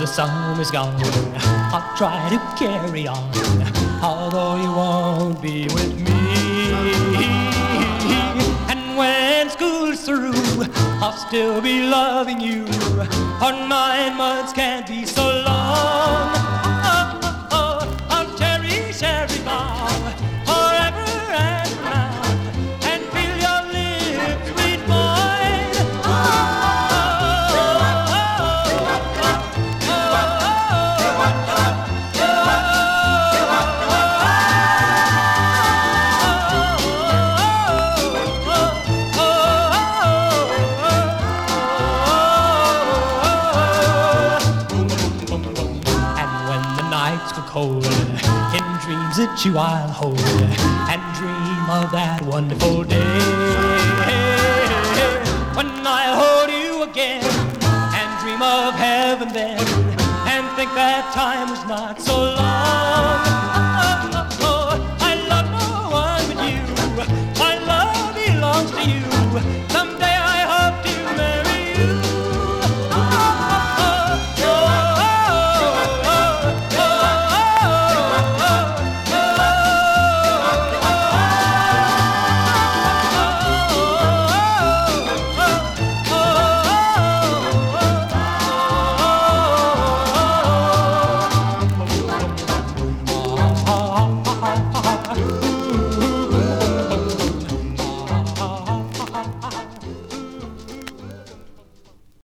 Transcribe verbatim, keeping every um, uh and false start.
the summer's gone, I'll try to carry on, although you won't be with me. And when school's through, I'll still be loving you, for nine months can't be so long. Oh, oh, oh, I'll cherish every bow, forever and now, and feel your lips read mine. Oh, oh, oh, oh, cold, in dreams that you I'll hold, and dream of that wonderful day when I'll hold you again, and dream of heaven then, and think that time was not so long.